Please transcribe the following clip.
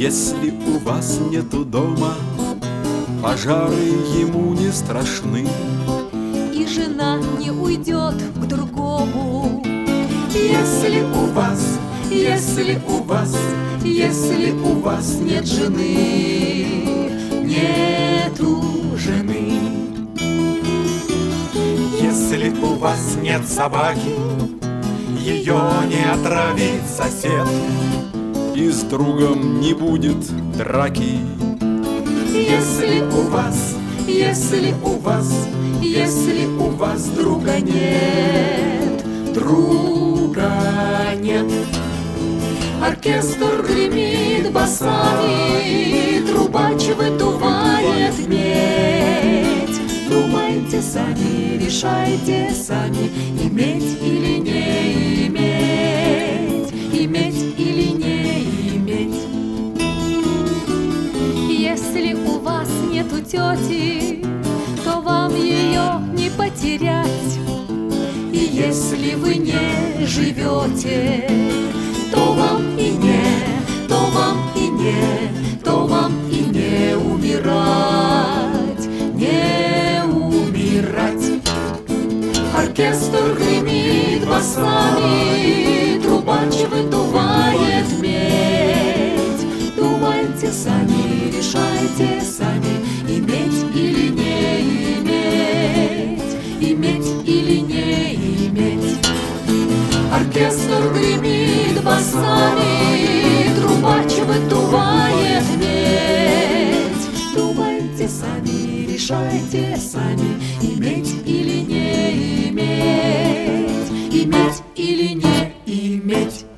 Если у вас нету дома, пожары ему не страшны, и жена не уйдет к другому. Если у вас нет жены, нету жены. Если у вас нет собаки, ее не отравит сосед, и с другом не будет драки. Если у вас друга нет, оркестр гремит басами, трубач выдувает медь. Думайте сами, решайте сами, иметь или не иметь, иметь или не иметь. Если у вас нету тети, то вам ее не потерять. И если вы не живете, то вам и не умирать, не умирать. Оркестр гремит басами, трубач выдувает медь. Думайте сами, решайте сами, иметь или не иметь, иметь или не иметь. Оркестр гремит басами, трубач выдувает медь. Думайте сами, решайте сами, иметь или не иметь, иметь или не иметь.